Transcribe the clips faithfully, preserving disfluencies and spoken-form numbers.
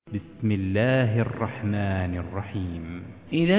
بسم الله الرحمن الرحيم إذا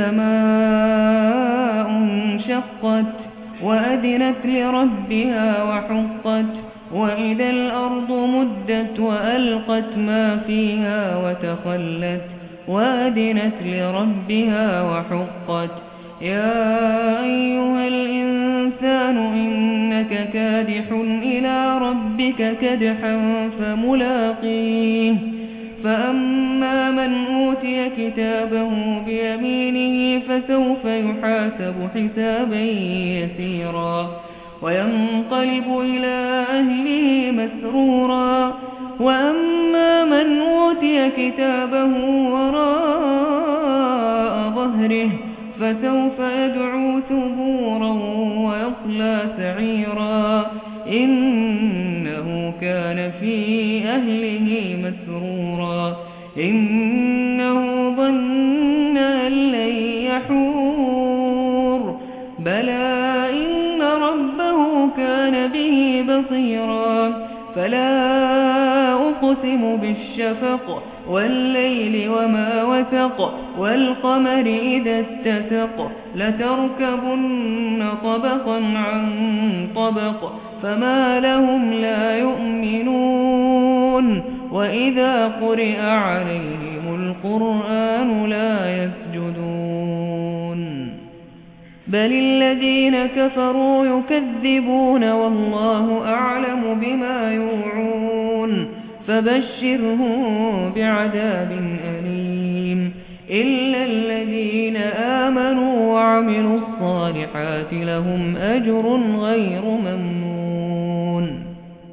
السماء انشقت وأذنت لربها وحقت وإذا الأرض مدت وألقت ما فيها وتخلت وأذنت لربها وحقت يا أيها الإنسان إنك كادح إلى ربك كدحا فملاقيه فأما من أوتي كتابه بيمينه فسوف يحاسب حسابا يسيرا وينقلب إلى أهله مسرورا وأما من أوتي كتابه وراء ظهره فسوف يدعو ثبورا ويصلى سعيرا إنه كان في أهله مسرورا إنه ظن أن لن يحور بلى إن ربه كان به بصيرا فلا أقسم بالشفق والليل وما وسق والقمر إذا اتسق لتركبن طبقا عن طبق فما لهم لا يؤمنون وإذا قرئ عليهم القرآن لا يسجدون بل الذين كفروا يكذبون والله أعلم بما يوعون فبشرهم بعذاب أليم إلا الذين آمنوا وعملوا الصالحات لهم أجر غير ممنون